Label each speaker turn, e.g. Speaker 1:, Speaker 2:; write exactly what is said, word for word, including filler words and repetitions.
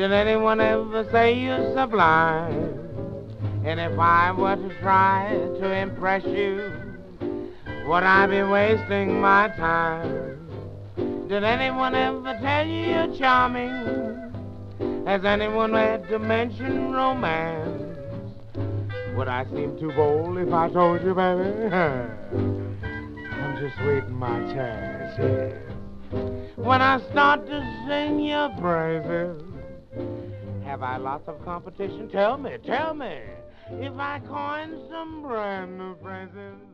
Speaker 1: Did anyone ever say you're sublime? And if I were to try to impress you, would I be wasting my time? Did anyone ever tell you you're charming? Has anyone had to mention romance? Would I seem too bold if I told you, baby? I'm just waiting my chance, yes. When I start to sing your praises, have I lots of competition? Tell me, tell me, if I coin some brand new phrases.